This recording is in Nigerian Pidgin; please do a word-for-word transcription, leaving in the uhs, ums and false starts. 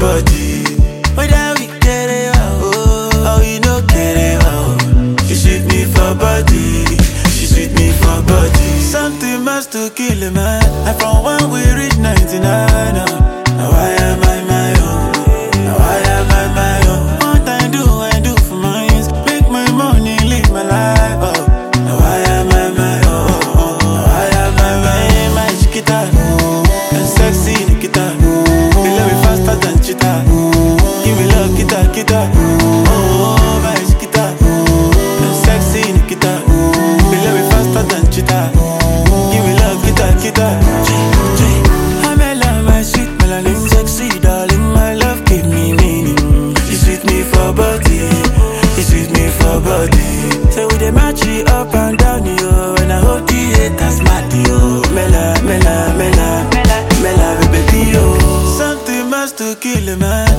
body. Whether we get it oh, oh you know get it oh. She sweet me for body, she sweet me for body. Something must to kill a man. And from one we reach ninety-nine oh. Now why am I my own? Now why am I my own? What I do, I do for mine. Make my money, live my life oh. Now why am I my own? Now why am I my my chiquita? And sexy Nikita. Me love me faster than cheetah. Give me love, kita, kita. Oh, my chiquita. And sexy Nikita. Me love me faster than cheetah. Give me love, kita, kita. I'm in love, my sweet melanin, sexy darling. My love give me meaning. She sweet me for body, she sweet me for body. So we dey match it up and down, yo. And I hold the haters mad, yo. Mela, mela, mela, mela, mela, baby, yo. Something must to kill a man.